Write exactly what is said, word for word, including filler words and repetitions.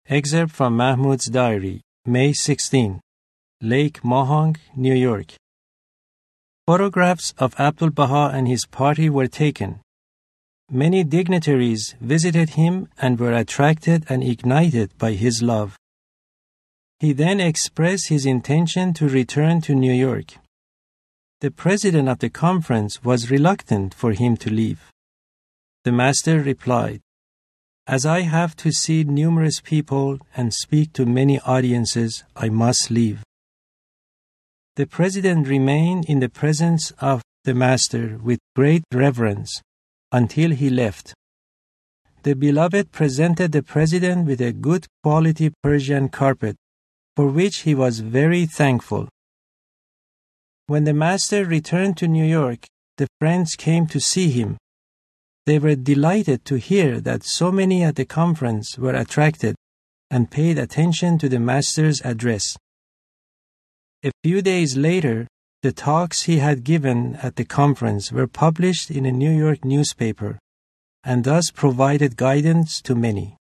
Excerpt from Mahmoud's diary, May sixteenth, Lake Mohong, New York. Photographs of Abdu'l-Baha and his party were taken. Many dignitaries visited him and were attracted and ignited by his love. He then expressed his intention to return to New York. The president of the conference was reluctant for him to leave. The master replied, "As I have to see numerous people and speak to many audiences, I must leave." The president remained in the presence of the master with great reverence until he left. The beloved presented the president with a good quality Persian carpet, for which he was very thankful. When the master returned to New York, the friends came to see him. They were delighted to hear that so many at the conference were attracted and paid attention to the master's address. A few days later, the talks he had given at the conference were published in a New York newspaper and thus provided guidance to many.